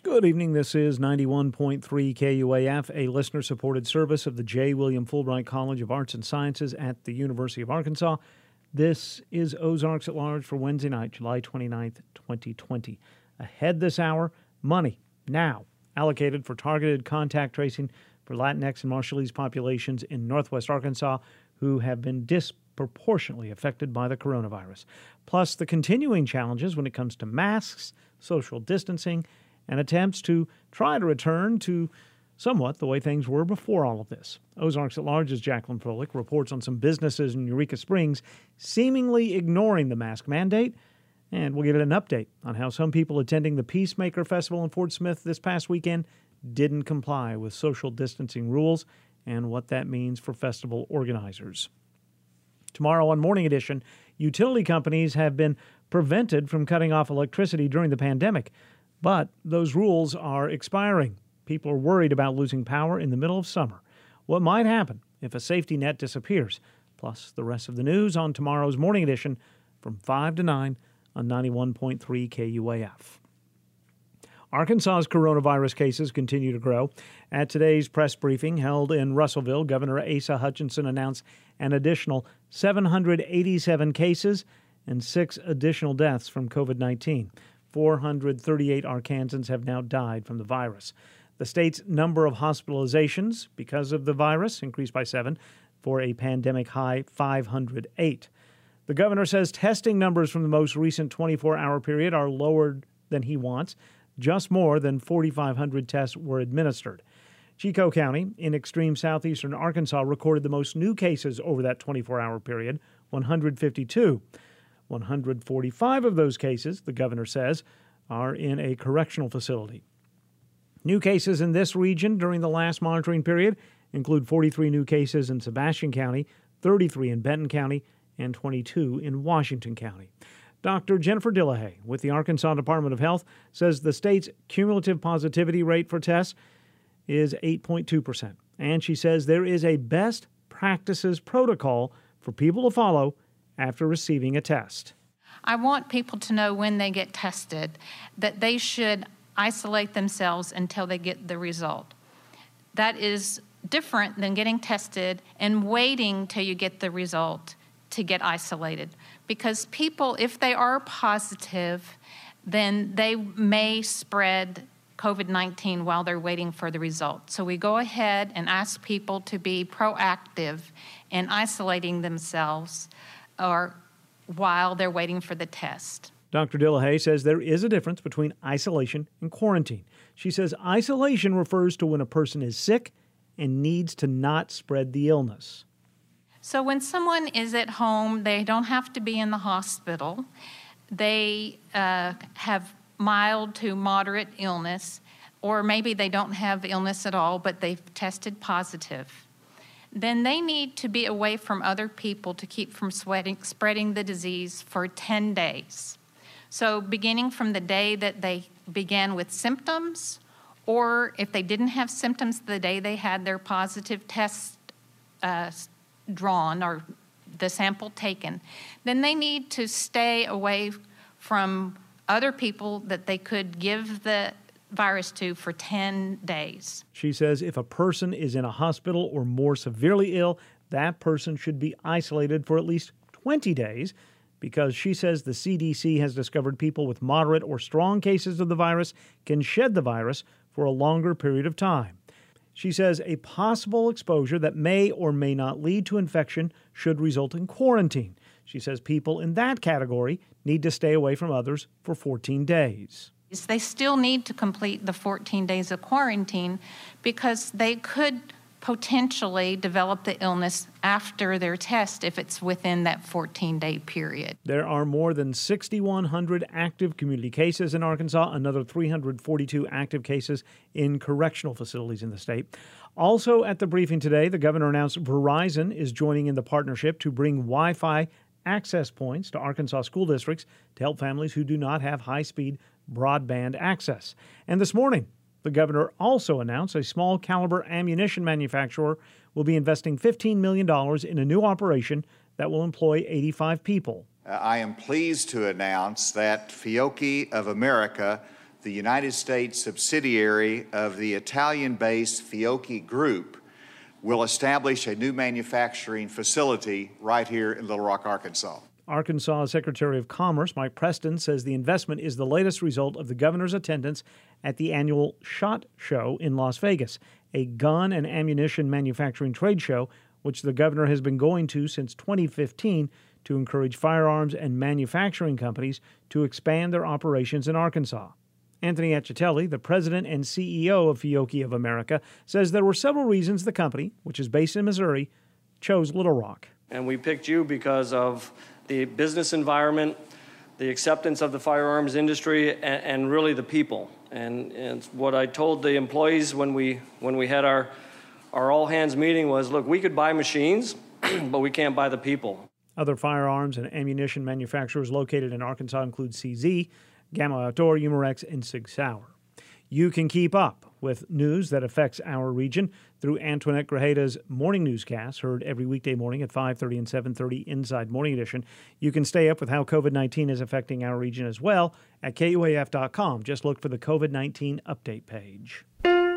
Good evening. This is 91.3 KUAF, a listener-supported service of the J. William Fulbright College of Arts and Sciences at the University of Arkansas. This is Ozarks at Large for Wednesday night, July 29th, 2020. Ahead this hour, money, now, allocated for targeted contact tracing for Latinx and Marshallese populations in northwest Arkansas who have been disproportionately affected by the coronavirus. Plus, the continuing challenges when it comes to masks, social distancing, and attempts to try to return to somewhat the way things were before all of this. Ozarks at Large's Jacqueline Froelich reports on some businesses in Eureka Springs seemingly ignoring the mask mandate, and we'll get an update on how some people attending the Peacemaker Festival in Fort Smith this past weekend didn't comply with social distancing rules and what that means for festival organizers. Tomorrow on Morning Edition, utility companies have been prevented from cutting off electricity during the pandemic. But those rules are expiring. People are worried about losing power in the middle of summer. What might happen if a safety net disappears? Plus, the rest of the news on tomorrow's Morning Edition from 5 to 9 on 91.3 KUAF. Arkansas's coronavirus cases continue to grow. At today's press briefing held in Russellville, Governor Asa Hutchinson announced an additional 787 cases and 6 additional deaths from COVID-19. 438 Arkansans have now died from the virus. The state's number of hospitalizations because of the virus increased by 7 for a pandemic high 508. The governor says testing numbers from the most recent 24-hour period are lower than he wants. Just more than 4,500 tests were administered. Chico County in extreme southeastern Arkansas recorded the most new cases over that 24-hour period, 152. 145 of those cases, the governor says, are in a correctional facility. New cases in this region during the last monitoring period include 43 new cases in Sebastian County, 33 in Benton County, and 22 in Washington County. Dr. Jennifer Dillahay with the Arkansas Department of Health says the state's cumulative positivity rate for tests is 8.2%. And she says there is a best practices protocol for people to follow after receiving a test. I want people to know when they get tested that they should isolate themselves until they get the result. That is different than getting tested and waiting till you get the result to get isolated. Because people, if they are positive, then they may spread COVID-19 while they're waiting for the result. So we go ahead and ask people to be proactive in isolating themselves or while they're waiting for the test. Dr. Dillahay says there is a difference between isolation and quarantine. She says isolation refers to when a person is sick and needs to not spread the illness. So when someone is at home, they don't have to be in the hospital. They have mild to moderate illness, or maybe they don't have illness at all, but they've tested positive. Then they need to be away from other people to keep from spreading the disease for 10 days. So beginning from the day that they began with symptoms, or if they didn't have symptoms the day they had their positive test drawn or the sample taken, then they need to stay away from other people that they could give the virus to for 10 days. She says if a person is in a hospital or more severely ill, that person should be isolated for at least 20 days because she says the CDC has discovered people with moderate or strong cases of the virus can shed the virus for a longer period of time. She says a possible exposure that may or may not lead to infection should result in quarantine. She says people in that category need to stay away from others for 14 days. They still need to complete the 14 days of quarantine because they could potentially develop the illness after their test if it's within that 14-day period. There are more than 6,100 active community cases in Arkansas, another 342 active cases in correctional facilities in the state. Also at the briefing today, the governor announced Verizon is joining in the partnership to bring Wi-Fi access points to Arkansas school districts to help families who do not have high-speed broadband access. And this morning, the governor also announced a small caliber ammunition manufacturer will be investing $15 million in a new operation that will employ 85 people. I am pleased to announce that Fiocchi of America, the United States subsidiary of the Italian-based Fiocchi Group, will establish a new manufacturing facility right here in Little Rock, Arkansas. Arkansas Secretary of Commerce Mike Preston says the investment is the latest result of the governor's attendance at the annual SHOT Show in Las Vegas, a gun and ammunition manufacturing trade show which the governor has been going to since 2015 to encourage firearms and manufacturing companies to expand their operations in Arkansas. Anthony Acitelli, the president and CEO of Fiocchi of America, says there were several reasons the company, which is based in Missouri, chose Little Rock. And we picked you because of the business environment, the acceptance of the firearms industry, and really the people. And what I told the employees when we had our all-hands meeting was, look, we could buy machines, but we can't buy the people. Other firearms and ammunition manufacturers located in Arkansas include CZ, Gamma Outdoor, Umarex, and Sig Sauer. You can keep up with news that affects our region through Antoinette Grajeda's morning newscast, heard every weekday morning at 5:30 and 7:30 Inside Morning Edition. You can stay up with how COVID-19 is affecting our region as well at KUAF.com. Just look for the COVID-19 update page.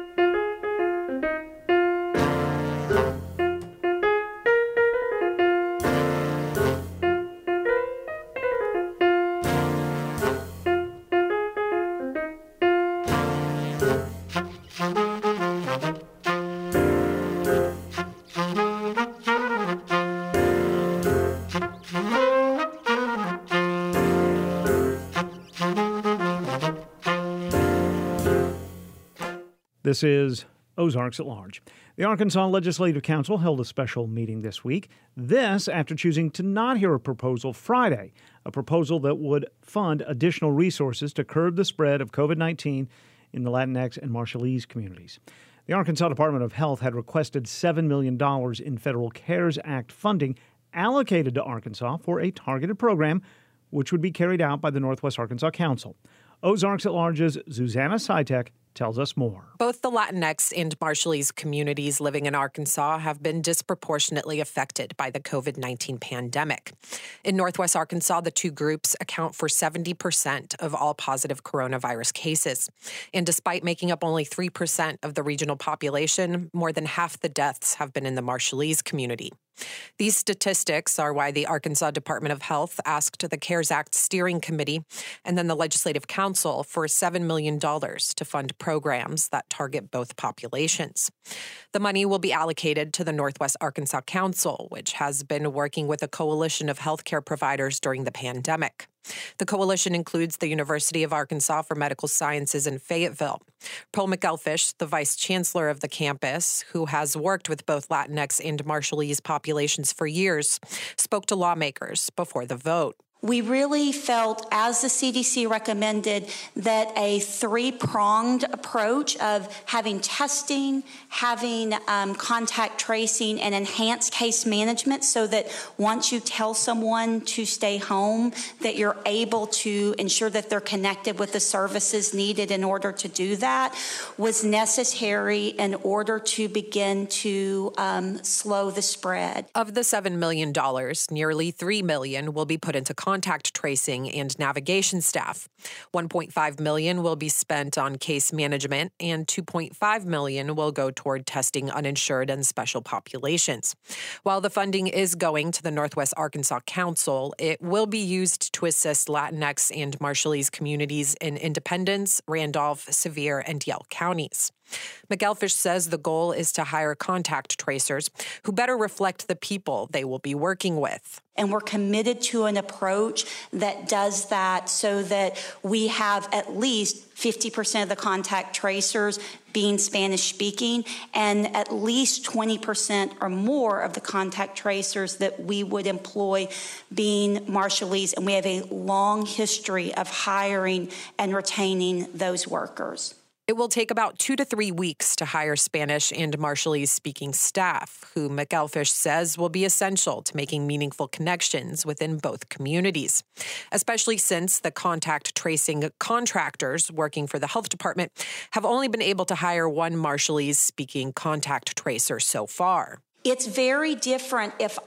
This is Ozarks at Large. The Arkansas Legislative Council held a special meeting this week. This after choosing to not hear a proposal Friday, a proposal that would fund additional resources to curb the spread of COVID-19 in the Latinx and Marshallese communities. The Arkansas Department of Health had requested $7 million in federal CARES Act funding allocated to Arkansas for a targeted program which would be carried out by the Northwest Arkansas Council. Ozarks at Large's Susanna Sitek tells us more. Both the Latinx and Marshallese communities living in Arkansas have been disproportionately affected by the COVID-19 pandemic. In Northwest Arkansas, the two groups account for 70% of all positive coronavirus cases. And despite making up only 3% of the regional population, more than half the deaths have been in the Marshallese community. These statistics are why the Arkansas Department of Health asked the CARES Act Steering Committee and then the Legislative Council for $7 million to fund programs that target both populations. The money will be allocated to the Northwest Arkansas Council, which has been working with a coalition of healthcare providers during the pandemic. The coalition includes the University of Arkansas for Medical Sciences in Fayetteville. Pearl McElfish, the vice chancellor of the campus, who has worked with both Latinx and Marshallese populations for years, spoke to lawmakers before the vote. We really felt, as the CDC recommended, that a three-pronged approach of having testing, having contact tracing, and enhanced case management so that once you tell someone to stay home, that you're able to ensure that they're connected with the services needed in order to do that, was necessary in order to begin to slow the spread. Of the $7 million, nearly $3 million will be put into contact tracing and navigation staff. $1.5 million will be spent on case management, and $2.5 million will go toward testing uninsured and special populations. While the funding is going to the Northwest Arkansas Council, it will be used to assist Latinx and Marshallese communities in Independence, Randolph, Sevier, and Yell counties. McElfish says the goal is to hire contact tracers who better reflect the people they will be working with. And we're committed to an approach that does that so that we have at least 50% of the contact tracers being Spanish speaking and at least 20% or more of the contact tracers that we would employ being Marshallese. And we have a long history of hiring and retaining those workers. It will take about 2 to 3 weeks to hire Spanish and Marshallese-speaking staff, who McElfish says will be essential to making meaningful connections within both communities, especially since the contact tracing contractors working for the health department have only been able to hire one Marshallese-speaking contact tracer so far. It's very different if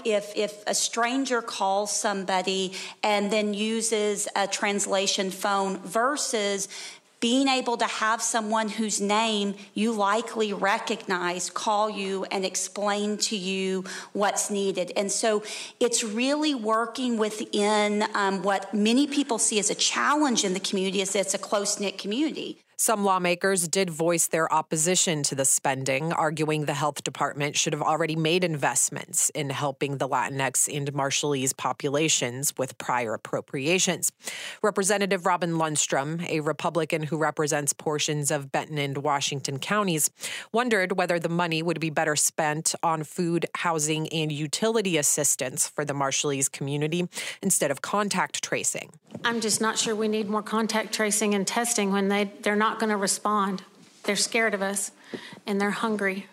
a stranger calls somebody and then uses a translation phone versus being able to have someone whose name you likely recognize call you and explain to you what's needed. And so it's really working within what many people see as a challenge in the community is that it's a close-knit community. Some lawmakers did voice their opposition to the spending, arguing the health department should have already made investments in helping the Latinx and Marshallese populations with prior appropriations. Representative Robin Lundstrom, a Republican who represents portions of Benton and Washington counties, wondered whether the money would be better spent on food, housing, and utility assistance for the Marshallese community instead of contact tracing. I'm just not sure we need more contact tracing and testing when they're not going to respond. They're scared of us, and they're hungry.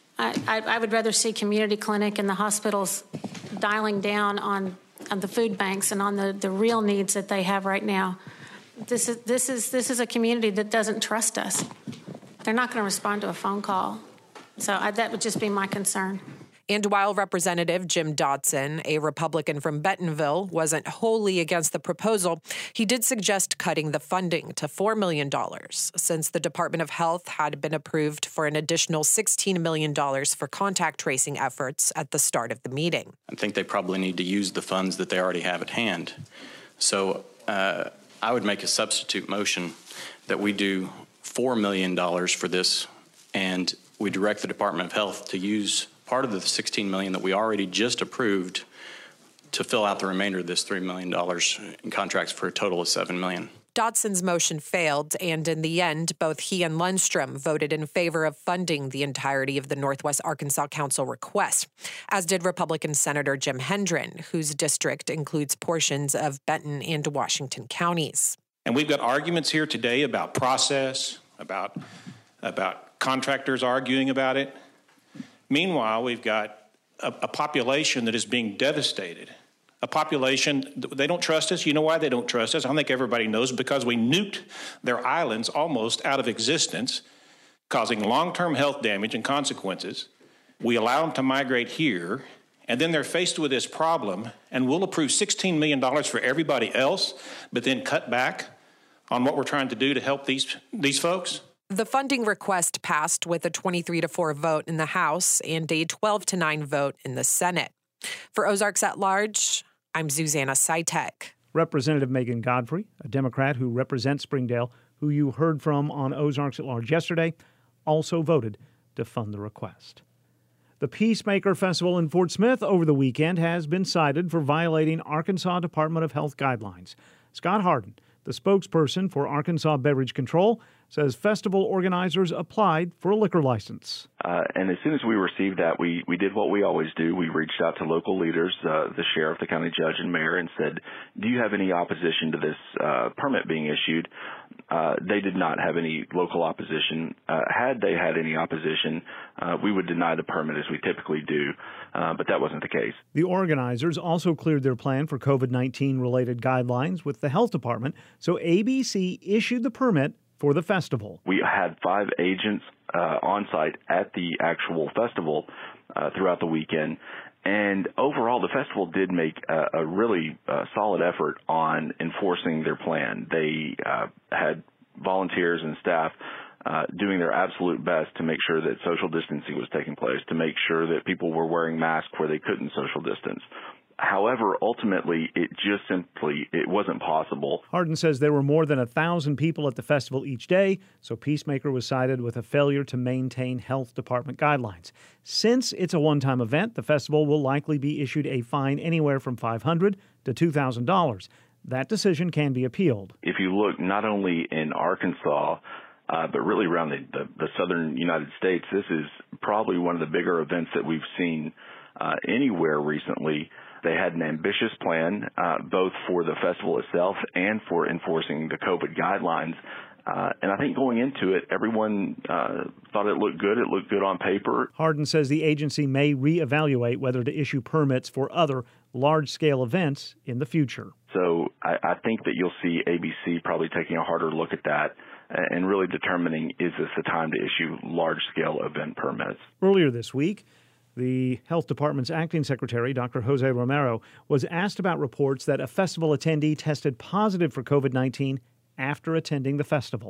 I would rather see community clinic and the hospitals dialing down on the food banks and on the real needs that they have right now. This is a community that doesn't trust us. They're not going to respond to a phone call. So that would just be my concern. And while Representative Jim Dotson, a Republican from Bentonville, wasn't wholly against the proposal, he did suggest cutting the funding to $4 million, since the Department of Health had been approved for an additional $16 million for contact tracing efforts at the start of the meeting. I think they probably need to use the funds that they already have at hand. So I would make a substitute motion that we do $4 million for this, and we direct the Department of Health to use part of the $16 million that we already just approved to fill out the remainder of this $3 million in contracts for a total of $7 million. Dotson's motion failed, and in the end, both he and Lundstrom voted in favor of funding the entirety of the Northwest Arkansas Council request, as did Republican Senator Jim Hendren, whose district includes portions of Benton and Washington counties. And we've got arguments here today about process, about contractors arguing about it. Meanwhile, we've got a population that is being devastated. A population, they don't trust us. You know why they don't trust us? I think everybody knows, because we nuked their islands almost out of existence, causing long-term health damage and consequences. We allow them to migrate here, and then they're faced with this problem, and we'll approve $16 million for everybody else, but then cut back on what we're trying to do to help these folks? The funding request passed with a 23-4 vote in the House and a 12-9 vote in the Senate. For Ozarks at Large, I'm Zuzanna Sitek. Representative Megan Godfrey, a Democrat who represents Springdale, who you heard from on Ozarks at Large yesterday, also voted to fund the request. The Peacemaker Festival in Fort Smith over the weekend has been cited for violating Arkansas Department of Health guidelines. Scott Harden, the spokesperson for Arkansas Beverage Control, says festival organizers applied for a liquor license. And as soon as we received that, we did what we always do. We reached out to local leaders, the sheriff, the county judge, and mayor, and said, do you have any opposition to this permit being issued? They did not have any local opposition. Had they had any opposition, we would deny the permit as we typically do, but that wasn't the case. The organizers also cleared their plan for COVID-19 related guidelines with the health department, so ABC issued the permit for the festival. We had 5 agents on site at the actual festival throughout the weekend. And overall, the festival did make a really solid effort on enforcing their plan. They had volunteers and staff doing their absolute best to make sure that social distancing was taking place, to make sure that people were wearing masks where they couldn't social distance. However, ultimately, it wasn't possible. Harden says there were more than 1,000 people at the festival each day, so Peacemaker was cited with a failure to maintain health department guidelines. Since it's a one-time event, the festival will likely be issued a fine anywhere from $500 to $2,000. That decision can be appealed. If you look not only in Arkansas, but really around the southern United States, this is probably one of the bigger events that we've seen anywhere recently. They had an ambitious plan, both for the festival itself and for enforcing the COVID guidelines. And I think going into it, everyone thought it looked good. It looked good on paper. Harden says the agency may reevaluate whether to issue permits for other large-scale events in the future. So I think that you'll see ABC probably taking a harder look at that and really determining, is this the time to issue large-scale event permits? Earlier this week, the Health Department's acting secretary, Dr. Jose Romero, was asked about reports that a festival attendee tested positive for COVID-19 after attending the festival.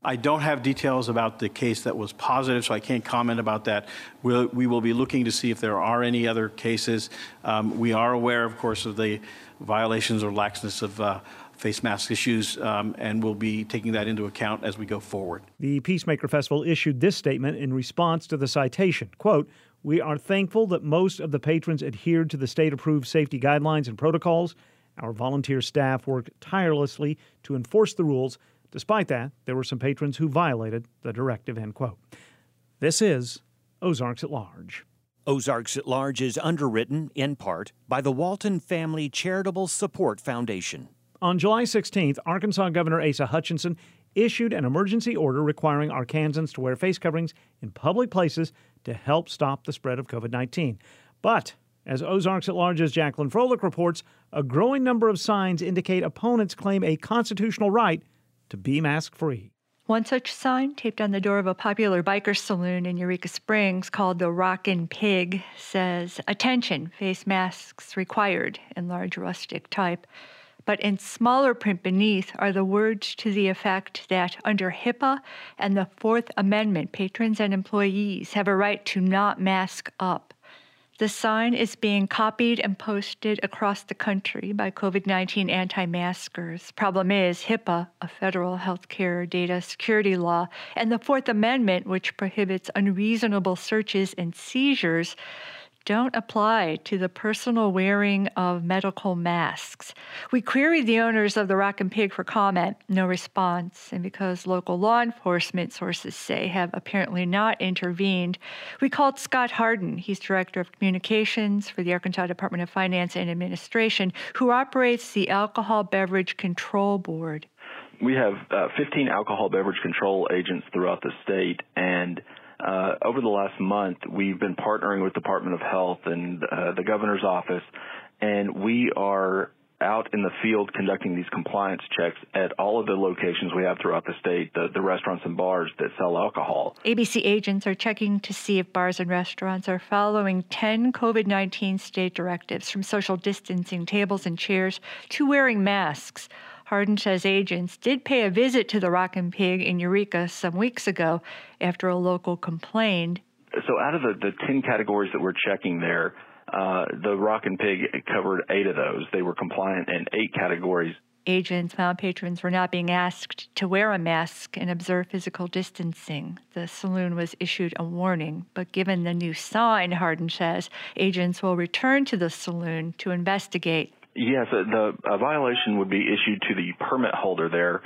I don't have details about the case that was positive, so I can't comment about that. We will be looking to see if there are any other cases. We are aware, of course, of the violations or laxness of face mask issues, and we'll be taking that into account as we go forward. The Peacemaker Festival issued this statement in response to the citation. Quote, "We are thankful that most of the patrons adhered to the state-approved safety guidelines and protocols. Our volunteer staff worked tirelessly to enforce the rules. Despite that, there were some patrons who violated the directive," end quote. This is Ozarks at Large. Ozarks at Large is underwritten, in part, by the Walton Family Charitable Support Foundation. On July 16th, Arkansas Governor Asa Hutchinson issued an emergency order requiring Arkansans to wear face coverings in public places to help stop the spread of COVID-19. But as Ozarks at Large's Jacqueline Froelich reports, a growing number of signs indicate opponents claim a constitutional right to be mask-free. One such sign, taped on the door of a popular biker saloon in Eureka Springs called the Rockin' Pig, says, "Attention, face masks required," in large rustic type. But in smaller print beneath are the words to the effect that under HIPAA and the Fourth Amendment, patrons and employees have a right to not mask up. The sign is being copied and posted across the country by COVID-19 anti-maskers. Problem is, HIPAA, a federal healthcare data security law, and the Fourth Amendment, which prohibits unreasonable searches and seizures, don't apply to the personal wearing of medical masks. We queried the owners of the Rockin' Pig for comment, no response, and because local law enforcement, sources say, have apparently not intervened, we called Scott Harden. He's Director of Communications for the Arkansas Department of Finance and Administration, who operates the Alcohol Beverage Control Board. We have 15 alcohol beverage control agents throughout the state, and over the last month, we've been partnering with the Department of Health and the governor's office, and we are out in the field conducting these compliance checks at all of the locations we have throughout the state, the restaurants and bars that sell alcohol. ABC agents are checking to see if bars and restaurants are following 10 COVID-19 state directives, from social distancing tables and chairs to wearing masks. Harden says agents did pay a visit to the Rockin' Pig in Eureka some weeks ago after a local complained. So out of the 10 categories that we're checking there, the Rockin' Pig covered 8 of those. They were compliant in 8 categories. Agents found patrons were not being asked to wear a mask and observe physical distancing. The saloon was issued a warning, but given the new sign, Harden says, agents will return to the saloon to investigate. Yes, the violation would be issued to the permit holder there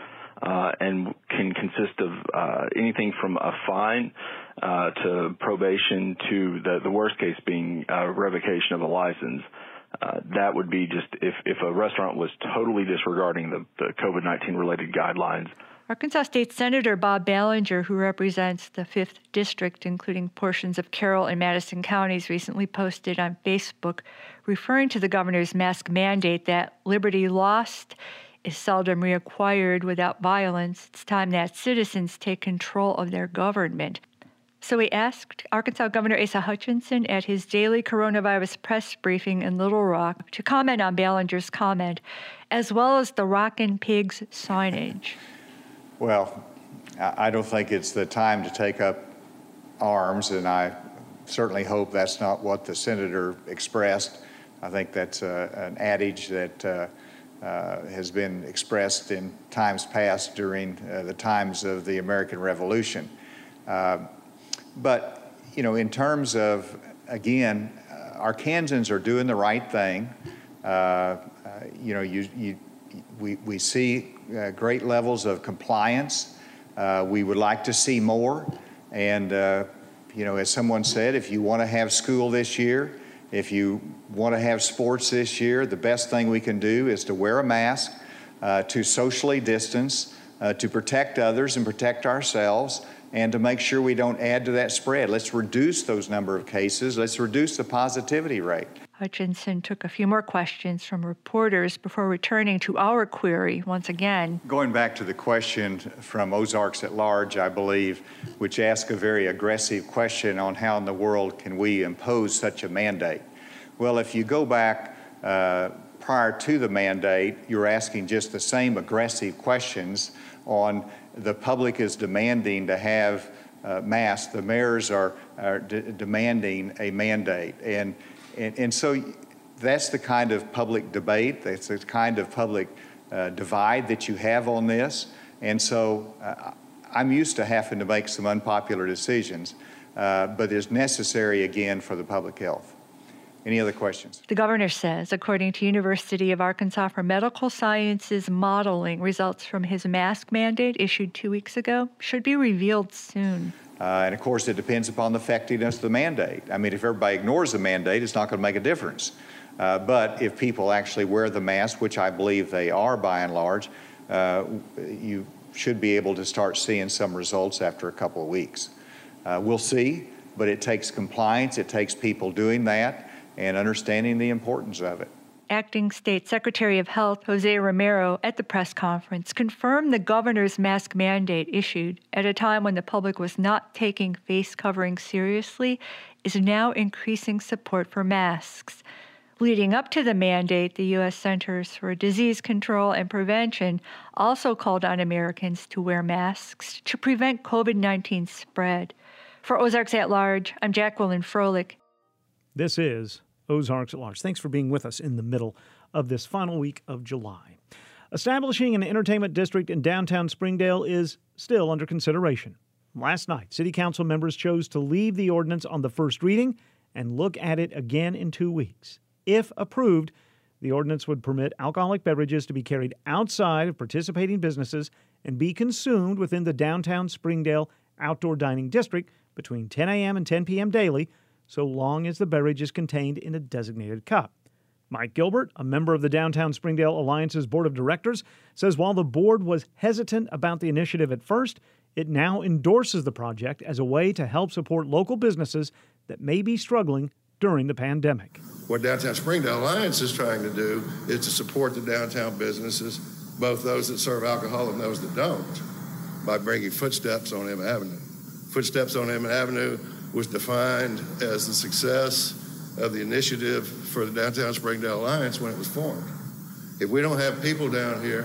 and can consist of anything from a fine to probation to the worst case being revocation of a license. That would be just if a restaurant was totally disregarding the COVID-19 related guidelines. Arkansas State Senator Bob Ballinger, who represents the 5th District, including portions of Carroll and Madison counties, recently posted on Facebook referring to the governor's mask mandate that liberty lost is seldom reacquired without violence. It's time that citizens take control of their government. So we asked Arkansas Governor Asa Hutchinson at his daily coronavirus press briefing in Little Rock to comment on Ballinger's comment, as well as the Rockin' Pig's signage. Well, I don't think it's the time to take up arms, and I certainly hope that's not what the senator expressed. I think that's an adage that has been expressed in times past during the times of the American Revolution. But, you know, in terms of, again, Arkansans are doing the right thing. You know, we see great levels of compliance. We would like to see more. And, you know, as someone said, if you want to have school this year, if you want to have sports this year, the best thing we can do is to wear a mask, to socially distance, to protect others and protect ourselves, and to make sure we don't add to that spread. Let's reduce those number of cases. Let's reduce the positivity rate. Hutchinson took a few more questions from reporters before returning to our query once again. Going back to the question from Ozarks at Large, I believe, which asked a very aggressive question on how in the world can we impose such a mandate. Well, if you go back prior to the mandate, you're asking just the same aggressive questions on the public is demanding to have masks. The mayors are demanding a mandate. And so that's the kind of public debate, that's the kind of public divide that you have on this. And so I'm used to having to make some unpopular decisions, but it's necessary, again, for the public health. Any other questions? The governor says, according to University of Arkansas for Medical Sciences modeling, results from his mask mandate issued 2 weeks ago should be revealed soon. And of course, it depends upon the effectiveness of the mandate. I mean, if everybody ignores the mandate, it's not going to make a difference. But if people actually wear the mask, which I believe they are by and large, you should be able to start seeing some results after a couple of weeks. We'll see, but it takes compliance. It takes people doing that and understanding the importance of it. Acting State Secretary of Health Jose Romero at the press conference confirmed the governor's mask mandate issued at a time when the public was not taking face covering seriously is now increasing support for masks. Leading up to the mandate, the U.S. Centers for Disease Control and Prevention also called on Americans to wear masks to prevent COVID-19 spread. For Ozarks at Large, I'm Jacqueline Froelich. This is Ozarks at Large. Thanks for being with us in the middle of this final week of July. Establishing an entertainment district in downtown Springdale is still under consideration. Last night, City Council members chose to leave the ordinance on the first reading and look at it again in 2 weeks. If approved, the ordinance would permit alcoholic beverages to be carried outside of participating businesses and be consumed within the downtown Springdale outdoor dining district between 10 a.m. and 10 p.m. daily, so long as the beverage is contained in a designated cup. Mike Gilbert, a member of the Downtown Springdale Alliance's Board of Directors, says while the board was hesitant about the initiative at first, it now endorses the project as a way to help support local businesses that may be struggling during the pandemic. What Downtown Springdale Alliance is trying to do is to support the downtown businesses, both those that serve alcohol and those that don't, by bringing Footsteps on Emmett Avenue. Footsteps on Emmett Avenue was defined as the success of the initiative for the Downtown Springdale Alliance when it was formed. If we don't have people down here,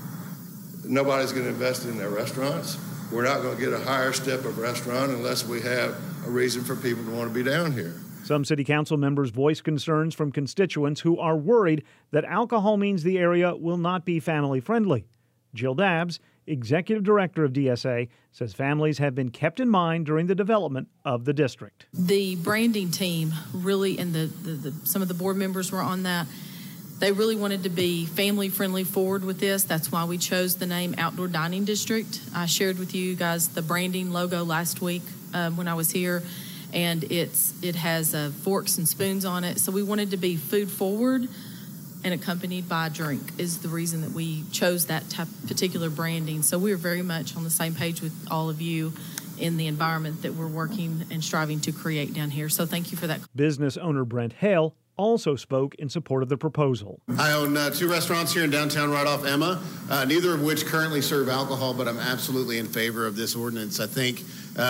nobody's going to invest in their restaurants. We're not going to get a higher step of restaurant unless we have a reason for people to want to be down here. Some city council members voiced concerns from constituents who are worried that alcohol means the area will not be family friendly. Jill Dabbs, executive director of DSA, says families have been kept in mind during the development of the district. The branding team really, and some of the board members were on that, they really wanted to be family friendly forward with this. That's why we chose the name Outdoor Dining District. I shared with you guys the branding logo last week when I was here, and it has forks and spoons on it. So we wanted to be food forward and accompanied by a drink is the reason that we chose that particular branding. So we're very much on the same page with all of you in the environment that we're working and striving to create down here. So thank you for that. Business owner Brent Hale also spoke in support of the proposal. I own 2 restaurants here in downtown right off Emma, neither of which currently serve alcohol, but I'm absolutely in favor of this ordinance. I think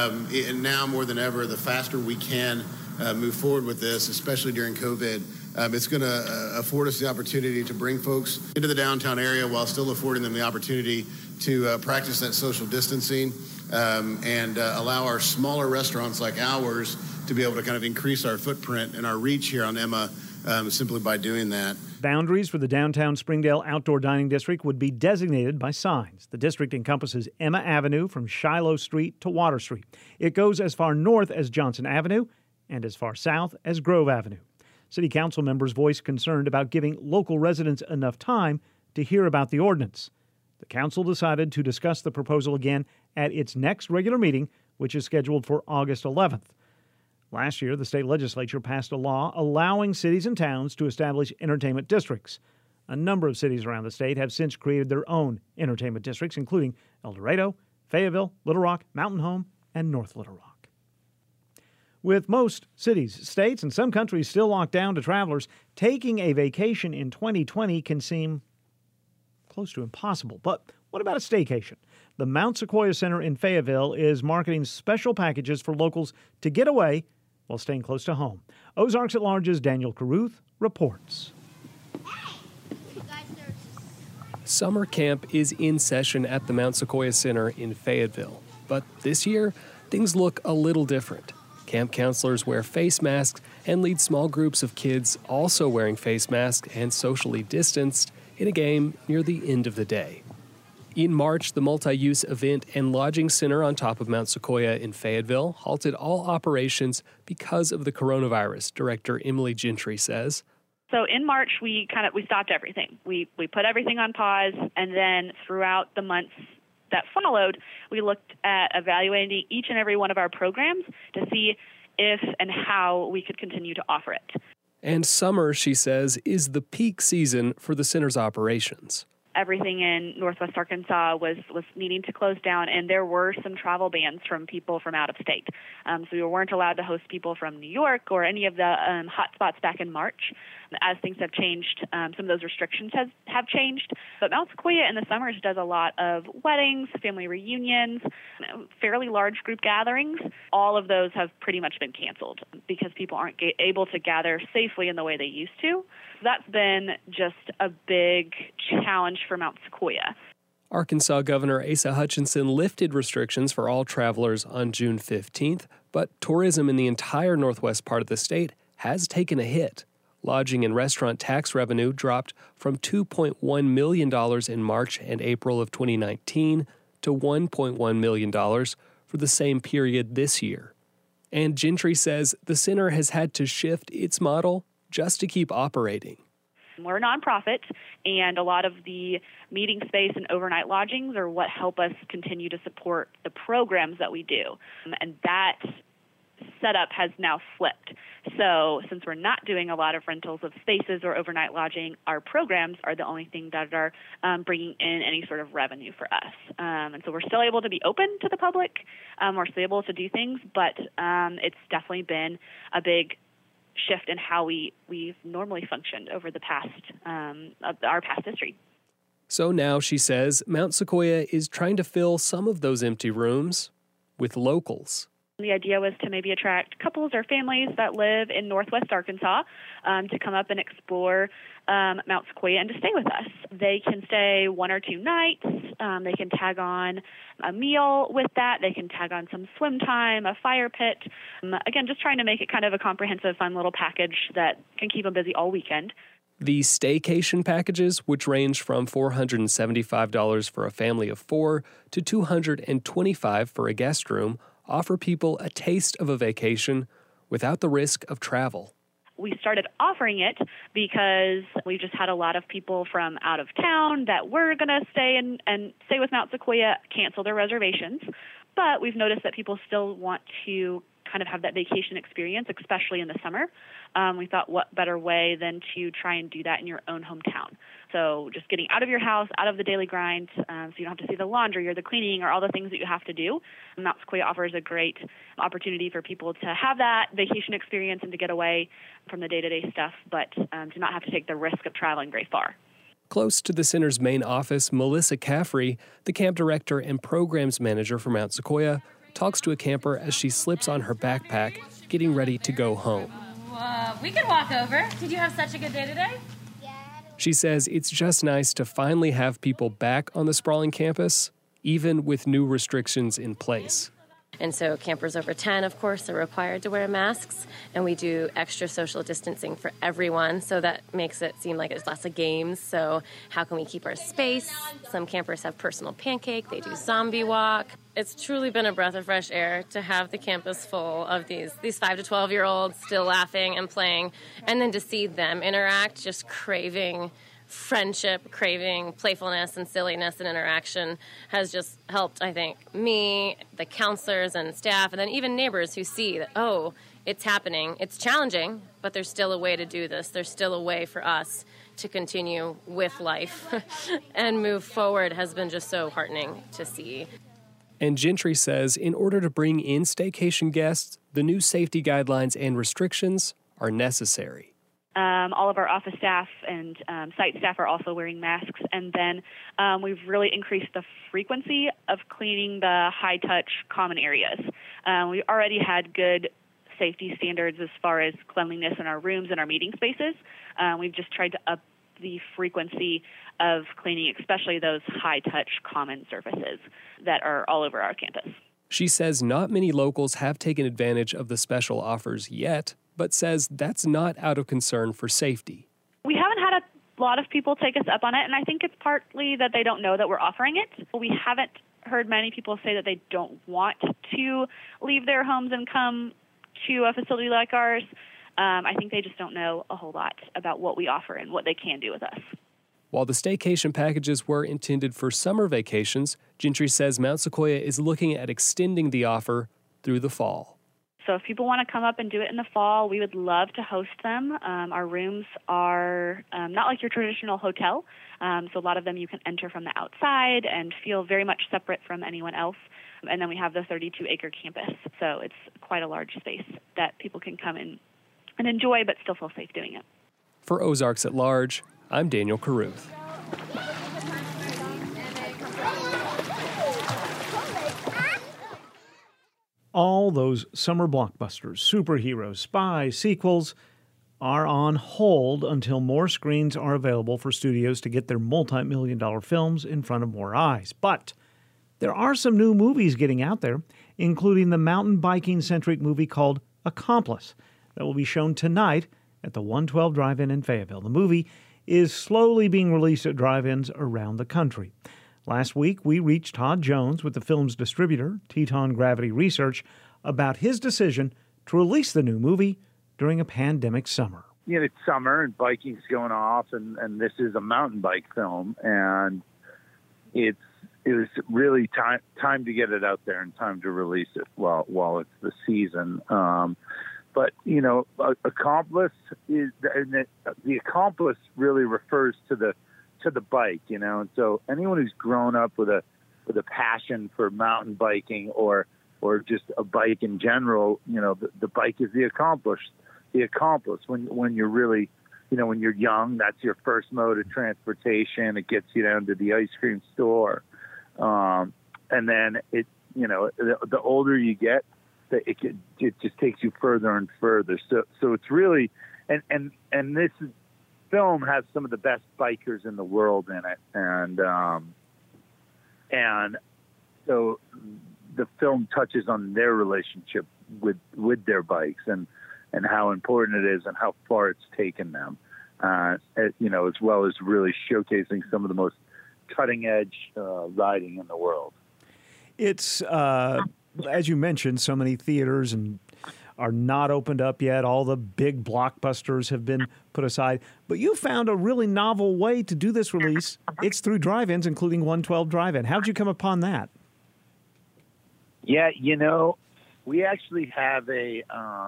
now more than ever, the faster we can move forward with this, especially during COVID, it's going to afford us the opportunity to bring folks into the downtown area while still affording them the opportunity to practice that social distancing and allow our smaller restaurants like ours to be able to kind of increase our footprint and our reach here on Emma simply by doing that. Boundaries for the downtown Springdale Outdoor Dining District would be designated by signs. The district encompasses Emma Avenue from Shiloh Street to Water Street. It goes as far north as Johnson Avenue and as far south as Grove Avenue. City council members voiced concern about giving local residents enough time to hear about the ordinance. The council decided to discuss the proposal again at its next regular meeting, which is scheduled for August 11th. Last year, the state legislature passed a law allowing cities and towns to establish entertainment districts. A number of cities around the state have since created their own entertainment districts, including El Dorado, Fayetteville, Little Rock, Mountain Home, and North Little Rock. With most cities, states, and some countries still locked down to travelers, taking a vacation in 2020 can seem close to impossible. But what about a staycation? The Mount Sequoia Center in Fayetteville is marketing special packages for locals to get away while staying close to home. Ozarks at Large's Daniel Caruth reports. Summer camp is in session at the Mount Sequoia Center in Fayetteville. But this year, things look a little different. Camp counselors wear face masks and lead small groups of kids also wearing face masks and socially distanced in a game near the end of the day. In March, the multi-use event and lodging center on top of Mount Sequoia in Fayetteville halted all operations because of the coronavirus, Director Emily Gentry says. So in March, we stopped everything. We put everything on pause, and then throughout the months that followed, we looked at evaluating each and every one of our programs to see if and how we could continue to offer it. And summer, she says, is the peak season for the center's operations. Everything in Northwest Arkansas was needing to close down, and there were some travel bans from people from out of state. So we weren't allowed to host people from New York or any of the hot spots back in March. As things have changed, some of those restrictions have changed. But Mount Sequoia in the summers does a lot of weddings, family reunions, fairly large group gatherings. All of those have pretty much been canceled because people aren't able to gather safely in the way they used to. That's been just a big challenge for Mount Sequoia. Arkansas Governor Asa Hutchinson lifted restrictions for all travelers on June 15th, but tourism in the entire northwest part of the state has taken a hit. Lodging and restaurant tax revenue dropped from $2.1 million in March and April of 2019 to $1.1 million for the same period this year. And Gentry says the center has had to shift its model just to keep operating. We're a nonprofit, and a lot of the meeting space and overnight lodgings are what help us continue to support the programs that we do. And that setup has now flipped. So since we're not doing a lot of rentals of spaces or overnight lodging, our programs are the only thing that are bringing in any sort of revenue for us. And so we're still able to be open to the public. We're still able to do things, but it's definitely been a big shift in how we've normally functioned over the past our past history. So now, she says, Mount Sequoia is trying to fill some of those empty rooms with locals. The idea was to maybe attract couples or families that live in Northwest Arkansas to come up and explore Mount Sequoia and to stay with us. They can stay 1 or 2 nights. They can tag on a meal with that. They can tag on some swim time, a fire pit. Again, just trying to make it kind of a comprehensive, fun little package that can keep them busy all weekend. The staycation packages, which range from $475 for a family of 4 to $225 for a guest room, offer people a taste of a vacation without the risk of travel. We started offering it because we just had a lot of people from out of town that were going to stay and stay with Mount Sequoia cancel their reservations. But we've noticed that people still want to kind of have that vacation experience, especially in the summer. We thought, what better way than to try and do that in your own hometown? So just getting out of your house, out of the daily grind, so you don't have to see the laundry or the cleaning or all the things that you have to do. Mount Sequoia offers a great opportunity for people to have that vacation experience and to get away from the day-to-day stuff, but to not have to take the risk of traveling very far. Close to the center's main office, Melissa Caffrey, the camp director and programs manager for Mount Sequoia, talks to a camper as she slips on her backpack, getting ready to go home. We could walk over. Did you have such a good day today? She says it's just nice to finally have people back on the sprawling campus, even with new restrictions in place. And so campers over 10, of course, are required to wear masks, and we do extra social distancing for everyone, so that makes it seem like there's lots of games. So how can we keep our space? Some campers have personal pancake, they do zombie walk. It's truly been a breath of fresh air to have the campus full of these 5 to 12-year-olds still laughing and playing, and then to see them interact, just craving friendship, craving playfulness and silliness and interaction has just helped, I think, me, the counselors and staff, and then even neighbors who see that, oh, it's happening. It's challenging, but there's still a way to do this. There's still a way for us to continue with life and move forward has been just so heartening to see. And Gentry says in order to bring in staycation guests, the new safety guidelines and restrictions are necessary. All of our office staff and site staff are also wearing masks. And then we've really increased the frequency of cleaning the high-touch common areas. We already had good safety standards as far as cleanliness in our rooms and our meeting spaces. We've just tried to up the frequency of cleaning, especially those high-touch common surfaces that are all over our campus. She says not many locals have taken advantage of the special offers yet, but says that's not out of concern for safety. We haven't had a lot of people take us up on it, and I think it's partly that they don't know that we're offering it. We haven't heard many people say that they don't want to leave their homes and come to a facility like ours. I think they just don't know a whole lot about what we offer and what they can do with us. While the staycation packages were intended for summer vacations, Gentry says Mount Sequoia is looking at extending the offer through the fall. So if people want to come up and do it in the fall, we would love to host them. Our rooms are not like your traditional hotel. So a lot of them you can enter from the outside and feel very much separate from anyone else. And then we have the 32-acre campus. So it's quite a large space that people can come in and enjoy but still feel safe doing it. For Ozarks at Large, I'm Daniel Carruth. All those summer blockbusters, superheroes, spies, sequels are on hold until more screens are available for studios to get their multi-million-dollar films in front of more eyes. But there are some new movies getting out there, including the mountain biking-centric movie called Accomplice that will be shown tonight at the 112 Drive-In in Fayetteville. The movie is slowly being released at drive-ins around the country. Last week, we reached Todd Jones with the film's distributor, Teton Gravity Research, about his decision to release the new movie during a pandemic summer. You know, it's summer and biking's going off, and this is a mountain bike film, and it was really time to get it out there and time to release it while it's the season. But, you know, Accomplice is, and the Accomplice really refers to the bike, you know, and so anyone who's grown up with a passion for mountain biking or just a bike in general, you know, the bike is the accomplice. When you're really, you know, when you're young, that's your first mode of transportation. It gets you down to the ice cream store, and then it, you know, the older you get, it just takes you further and further. So it's really, and this film has some of the best bikers in the world in it, and so the film touches on their relationship with their bikes and how important it is and how far it's taken them, you know, as well as really showcasing some of the most cutting edge riding in the world. It's as you mentioned, so many theaters are not opened up yet. All the big blockbusters have been put aside. But you found a really novel way to do this release. It's through drive-ins, including 112 Drive-In. How'd you come upon that? Yeah, you know, we actually have a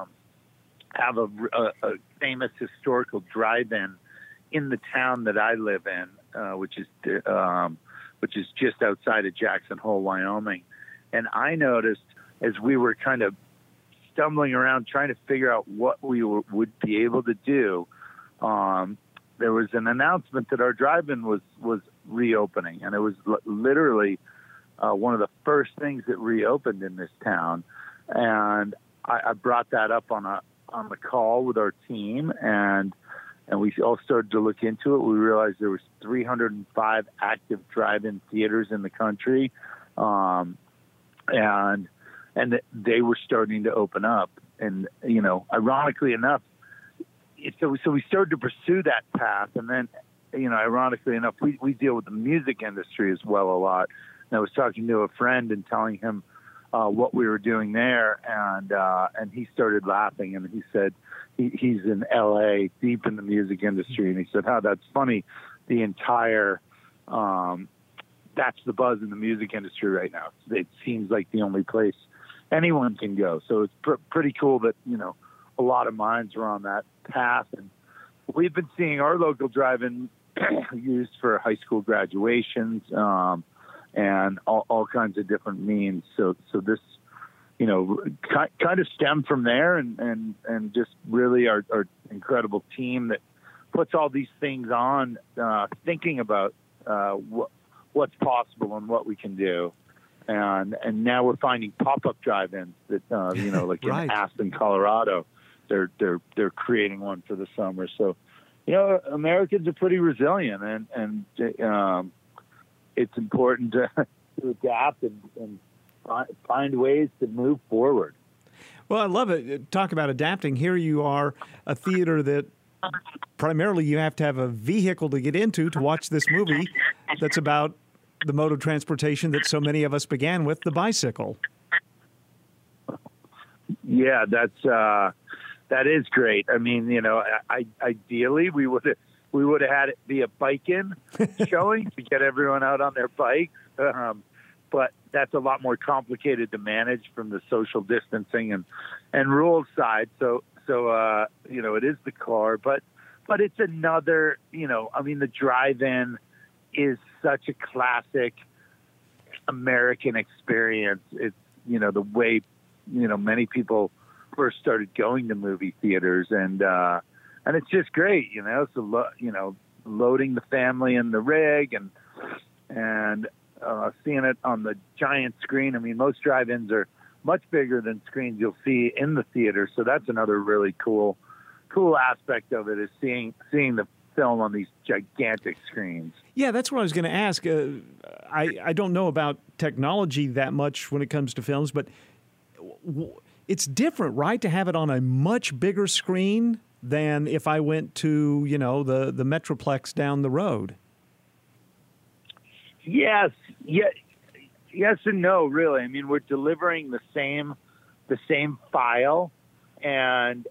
famous historical drive-in in the town that I live in, which is just outside of Jackson Hole, Wyoming. And I noticed as we were kind of stumbling around trying to figure out what we would be able to do, there was an announcement that our drive-in was reopening, and it was literally one of the first things that reopened in this town. And I brought that up on the call with our team, and we all started to look into it. We realized there was 305 active drive-in theaters in the country, and they were starting to open up. And, you know, ironically enough, so we started to pursue that path. And then, you know, ironically enough, we deal with the music industry as well a lot. And I was talking to a friend and telling him what we were doing there, and he started laughing, and he said he's in L.A., deep in the music industry, and he said, "Oh, that's funny. The entire that's the buzz in the music industry right now. It seems like the only place anyone can go." So it's pretty cool that, you know, a lot of minds are on that path, and we've been seeing our local drive-in used for high school graduations. And all kinds of different means. So this, you know, kind of stemmed from there, and just really our incredible team that puts all these things on, thinking about what's possible and what we can do. And now we're finding pop-up drive-ins that, you know, like right. In Aspen, Colorado, they're creating one for the summer. So Americans are pretty resilient, and it's important to adapt and find ways to move forward. Well, I love it. Talk about adapting. Here you are, a theater that primarily you have to have a vehicle to get into to watch this movie that's about the mode of transportation that so many of us began with, the bicycle. Yeah, that is great. I mean, ideally we would have had it be a bike-in showing to get everyone out on their bikes, but that's a lot more complicated to manage from the social distancing and rules side. So it is the car, but it's another. The drive-in is such a classic American experience. It's the way many people first started going to movie theaters, and it's just great, So loading the family in the rig and seeing it on the giant screen. I mean, most drive-ins are much bigger than screens you'll see in the theater, so that's another really cool aspect of it, is seeing the film on these gigantic screens. Yeah, that's what I was going to ask. I don't know about technology that much when it comes to films, but it's different, right, to have it on a much bigger screen than if I went to, the Metroplex down the road. Yes and no, really. I mean, we're delivering the same file, and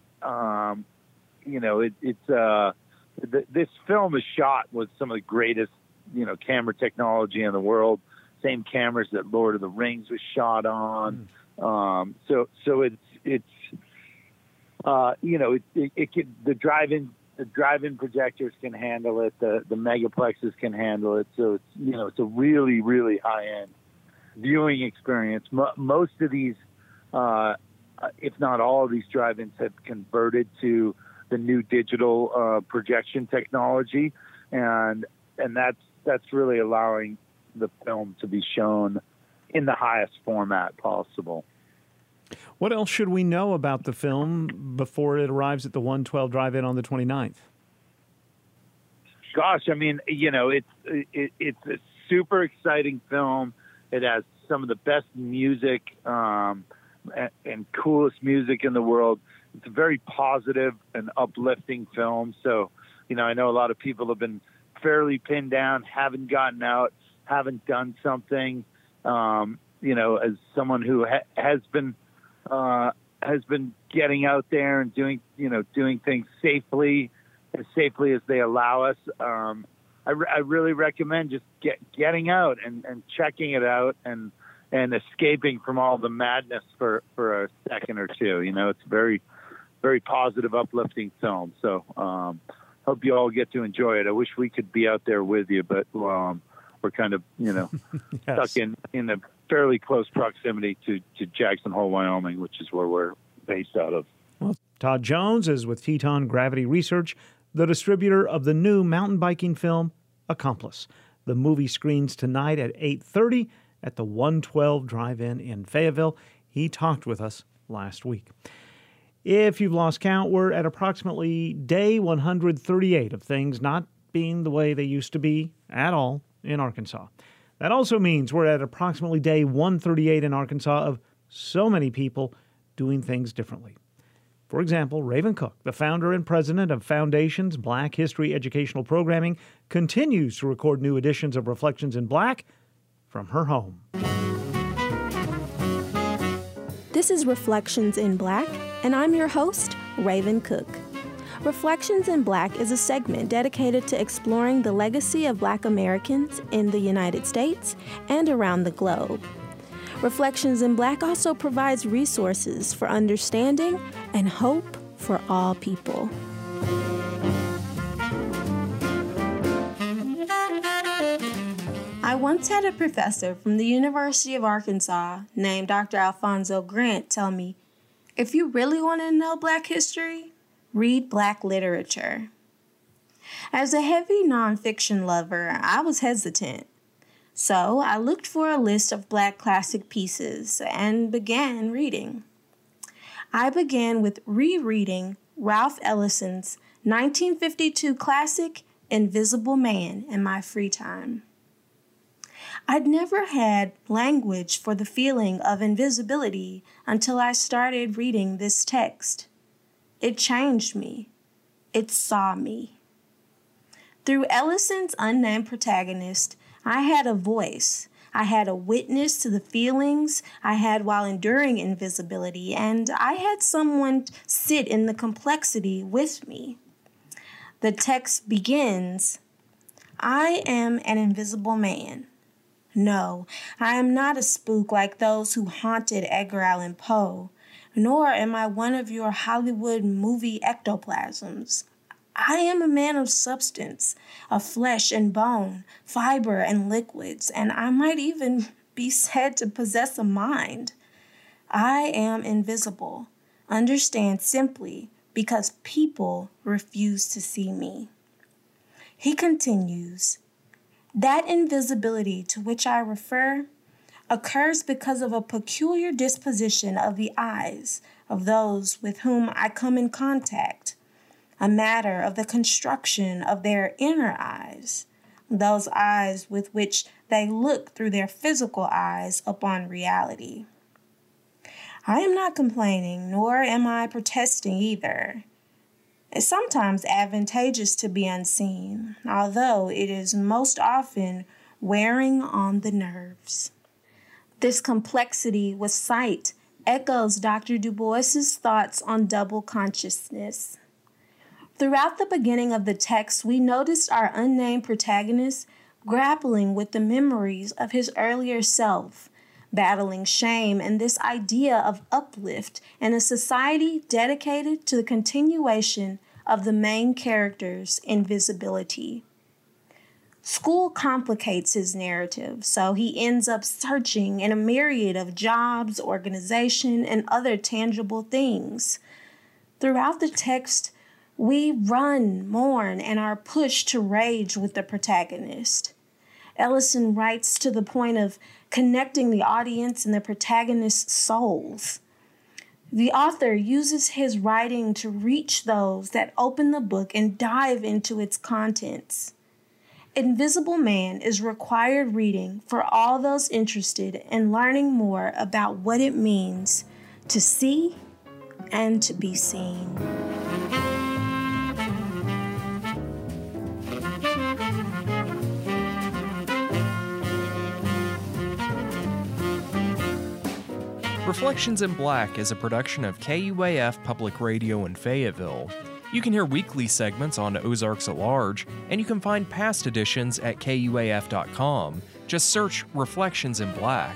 this film is shot with some of the greatest camera technology in the world. Same cameras that Lord of the Rings was shot on. So it's the drive-in projectors can handle it. The megaplexes can handle it. So it's a really, really high-end viewing experience. Most of these, if not all of these drive-ins, have converted to the new digital projection technology, and that's really allowing the film to be shown in the highest format possible. What else should we know about the film before it arrives at the 112 Drive-In on the 29th? Gosh, I mean, it's a super exciting film. It has some of the best music and coolest music in the world. It's a very positive and uplifting film. So, I know a lot of people have been fairly pinned down, haven't gotten out, haven't done something. As someone who has been getting out there and doing things safely, as safely as they allow us. I really recommend just getting out and checking it out and escaping from all the madness for a second or two. It's a very, very positive, uplifting film. So hope you all get to enjoy it. I wish we could be out there with you, but we're kind of, yes. Stuck in a fairly close proximity to Jackson Hole, Wyoming, which is where we're based out of. Well, Todd Jones is with Teton Gravity Research, the distributor of the new mountain biking film, Accomplice. The movie screens tonight at 8:30 at the 112 Drive-In in Fayetteville. He talked with us last week. If you've lost count, we're at approximately day 138 of things not being the way they used to be at all in Arkansas. That also means we're at approximately day 138 in Arkansas of so many people doing things differently. For example, Raven Cook, the founder and president of Foundation's Black History Educational Programming, continues to record new editions of Reflections in Black from her home. This is Reflections in Black, and I'm your host, Raven Cook. Reflections in Black is a segment dedicated to exploring the legacy of Black Americans in the United States and around the globe. Reflections in Black also provides resources for understanding and hope for all people. I once had a professor from the University of Arkansas named Dr. Alfonso Grant tell me, if you really want to know Black history, read Black literature. As a heavy nonfiction lover, I was hesitant. So I looked for a list of Black classic pieces and began reading. I began with rereading Ralph Ellison's 1952 classic Invisible Man in my free time. I'd never had language for the feeling of invisibility until I started reading this text. It changed me. It saw me. Through Ellison's unnamed protagonist, I had a voice. I had a witness to the feelings I had while enduring invisibility, and I had someone sit in the complexity with me. The text begins, I am an invisible man. No, I am not a spook like those who haunted Edgar Allan Poe, nor am I one of your Hollywood movie ectoplasms. I am a man of substance, of flesh and bone, fiber and liquids, and I might even be said to possess a mind. I am invisible. Understand simply because people refuse to see me. He continues, that invisibility to which I refer occurs because of a peculiar disposition of the eyes of those with whom I come in contact, a matter of the construction of their inner eyes, those eyes with which they look through their physical eyes upon reality. I am not complaining, nor am I protesting either. It's sometimes advantageous to be unseen, although it is most often wearing on the nerves. This complexity with sight echoes Dr. Du Bois's thoughts on double consciousness. Throughout the beginning of the text, we noticed our unnamed protagonist grappling with the memories of his earlier self, battling shame and this idea of uplift in a society dedicated to the continuation of the main character's invisibility. School complicates his narrative, so he ends up searching in a myriad of jobs, organization, and other tangible things. Throughout the text, we run, mourn, and are pushed to rage with the protagonist. Ellison writes to the point of connecting the audience and the protagonist's souls. The author uses his writing to reach those that open the book and dive into its contents. Invisible Man is required reading for all those interested in learning more about what it means to see and to be seen. Reflections in Black is a production of KUAF Public Radio in Fayetteville. You can hear weekly segments on Ozarks at Large, and you can find past editions at KUAF.com. Just search Reflections in Black.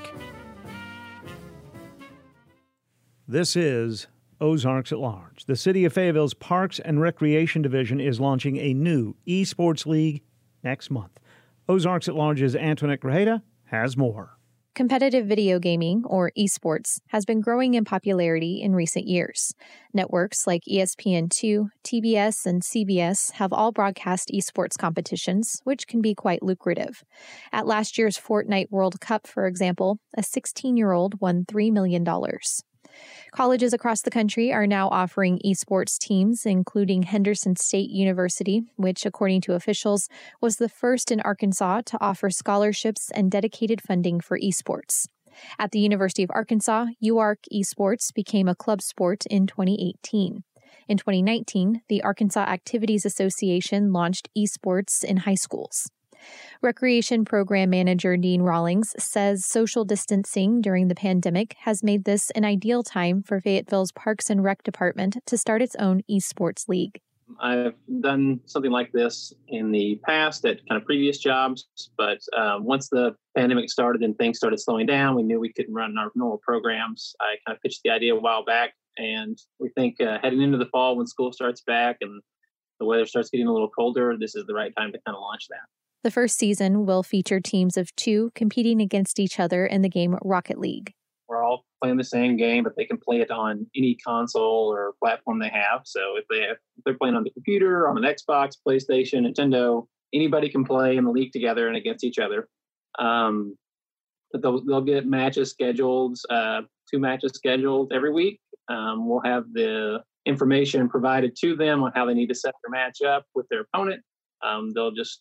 This is Ozarks at Large. The City of Fayetteville's Parks and Recreation Division is launching a new esports league next month. Ozarks at Large's Antoinette Grajeda has more. Competitive video gaming, or esports, has been growing in popularity in recent years. Networks like ESPN2, TBS, and CBS have all broadcast esports competitions, which can be quite lucrative. At last year's Fortnite World Cup, for example, a 16-year-old won $3 million. Colleges across the country are now offering esports teams, including Henderson State University, which, according to officials, was the first in Arkansas to offer scholarships and dedicated funding for esports. At the University of Arkansas, UARK Esports became a club sport in 2018. In 2019, the Arkansas Activities Association launched esports in high schools. Recreation Program Manager Dean Rawlings says social distancing during the pandemic has made this an ideal time for Fayetteville's Parks and Rec Department to start its own esports league. I've done something like this in the past at kind of previous jobs, but once the pandemic started and things started slowing down, we knew we couldn't run our normal programs. I kind of pitched the idea a while back, and we think heading into the fall when school starts back and the weather starts getting a little colder, this is the right time to kind of launch that. The first season will feature teams of two competing against each other in the game Rocket League. We're all playing the same game, but they can play it on any console or platform they have. So if they're playing on the computer, on an Xbox, PlayStation, Nintendo, anybody can play in the league together and against each other. But they'll get matches scheduled, 2 matches scheduled every week. We'll have the information provided to them on how they need to set their match up with their opponent. They'll just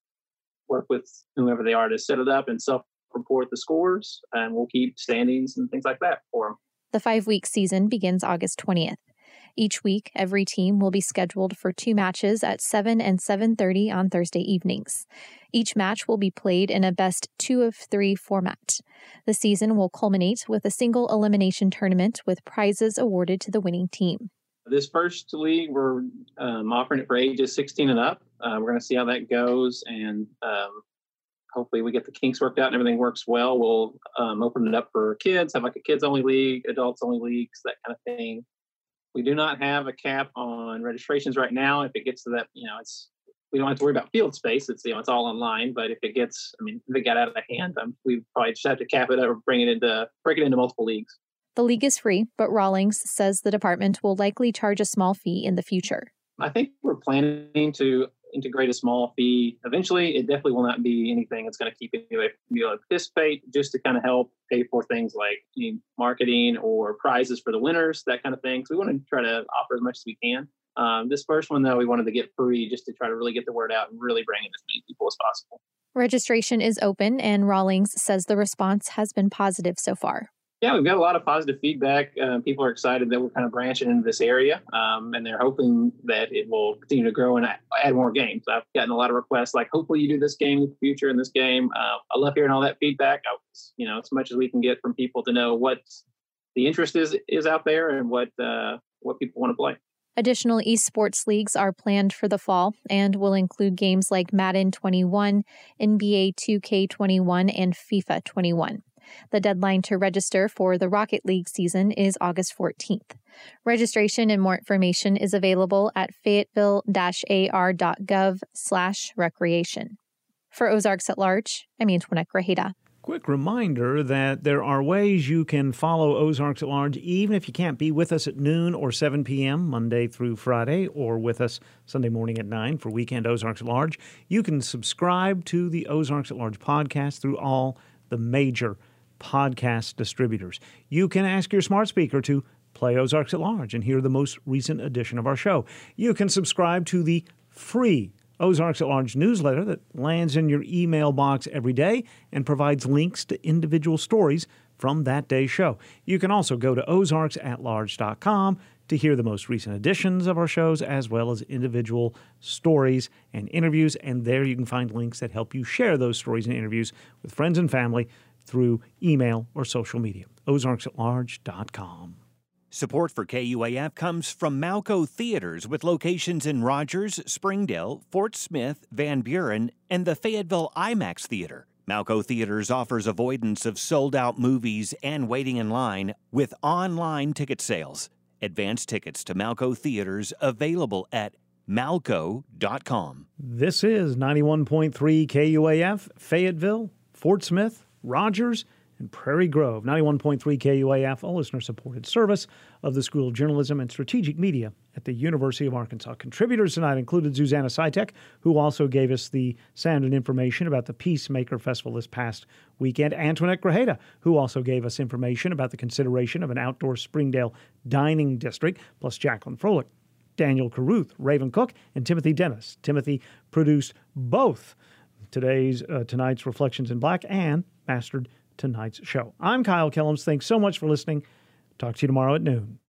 work with whoever they are to set it up and self-report the scores, and we'll keep standings and things like that for them. The 5-week season begins August 20th. Each week, every team will be scheduled for 2 matches at 7 and 7:30 on Thursday evenings. Each match will be played in a best 2-of-3 format. The season will culminate with a single elimination tournament with prizes awarded to the winning team. This first league, we're offering it for ages 16 and up. We're going to see how that goes, and hopefully we get the kinks worked out and everything works well. We'll open it up for kids, have like a kids-only league, adults-only leagues, that kind of thing. We do not have a cap on registrations right now. If it gets to that, we don't have to worry about field space. It's all online. But if it gets, if it got out of hand, we probably just have to cap it or break it into multiple leagues. The league is free, but Rawlings says the department will likely charge a small fee in the future. I think we're planning to integrate a small fee. Eventually, it definitely will not be anything that's going to keep anybody from being able to participate, just to kind of help pay for things like marketing or prizes for the winners, that kind of thing. So we want to try to offer as much as we can. This first one, though, we wanted to get free just to try to really get the word out and really bring in as many people as possible. Registration is open, and Rawlings says the response has been positive so far. Yeah, we've got a lot of positive feedback. People are excited that we're kind of branching into this area, and they're hoping that it will continue to grow and add more games. I've gotten a lot of requests like, hopefully you do this game in the future in this game. I love hearing all that feedback. As much as we can get from people to know what the interest is out there and what people want to play. Additional esports leagues are planned for the fall and will include games like Madden 21, NBA 2K21, and FIFA 21. The deadline to register for the Rocket League season is August 14th. Registration and more information is available at fayetteville-ar.gov/recreation. For Ozarks at Large, I'm Antoinette Grajeda. Quick reminder that there are ways you can follow Ozarks at Large even if you can't be with us at noon or 7 p.m. Monday through Friday, or with us Sunday morning at 9 for Weekend Ozarks at Large. You can subscribe to the Ozarks at Large podcast through all the major podcast distributors. You can ask your smart speaker to play Ozarks at Large and hear the most recent edition of our show. You can subscribe to the free Ozarks at Large newsletter that lands in your email box every day and provides links to individual stories from that day's show. You can also go to ozarksatlarge.com to hear the most recent editions of our shows, as well as individual stories and interviews. And there you can find links that help you share those stories and interviews with friends and family through email or social media. ozarksatlarge.com. Support for KUAF comes from Malco Theaters, with locations in Rogers, Springdale, Fort Smith, Van Buren, and the Fayetteville IMAX Theater. Malco Theaters offers avoidance of sold-out movies and waiting in line with online ticket sales. Advance tickets to Malco Theaters available at malco.com. This is 91.3 KUAF, Fayetteville, Fort Smith, Rogers, and Prairie Grove. 91.3 KUAF, a listener-supported service of the School of Journalism and Strategic Media at the University of Arkansas. Contributors tonight included Susanna Sitek, who also gave us the sound and information about the Peacemaker Festival this past weekend. Antoinette Grajeda, who also gave us information about the consideration of an outdoor Springdale dining district, plus Jacqueline Froelich, Daniel Carruth, Raven Cook, and Timothy Dennis. Timothy produced both tonight's Reflections in Black and mastered tonight's show. I'm Kyle Kellums. Thanks so much for listening. Talk to you tomorrow at noon.